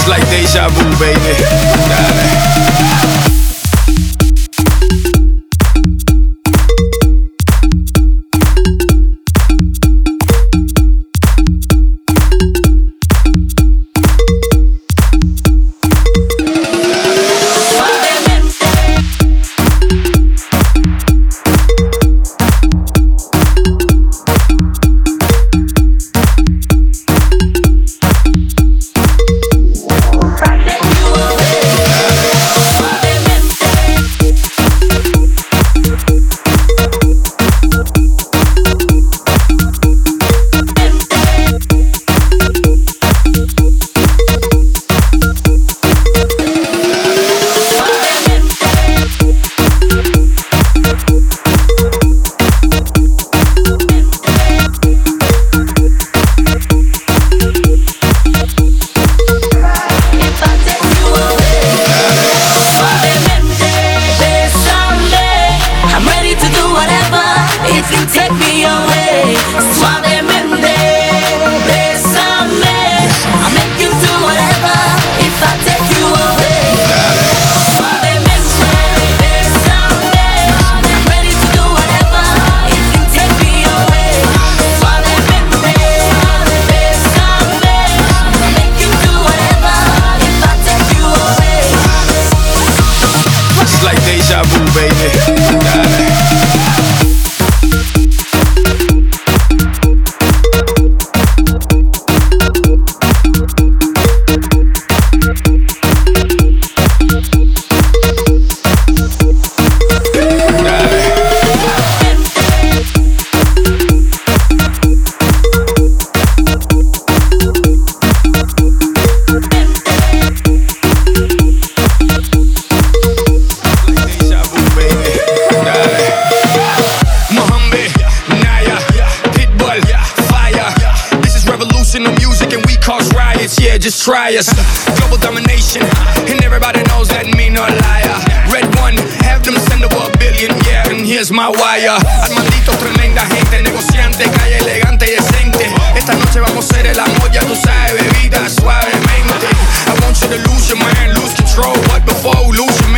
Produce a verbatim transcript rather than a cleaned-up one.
like deja vu, baby. Dale. Just try us. Global domination, and everybody knows that me no liar. Red one, have them send over a billion, yeah, and here's my wire. Armandito, tremenda gente, negociante, calle elegante y decente. Esta noche vamos a hacer el amor, ya tú sabes, bebida suavemente. I want you to lose your mind, lose control, but before lose your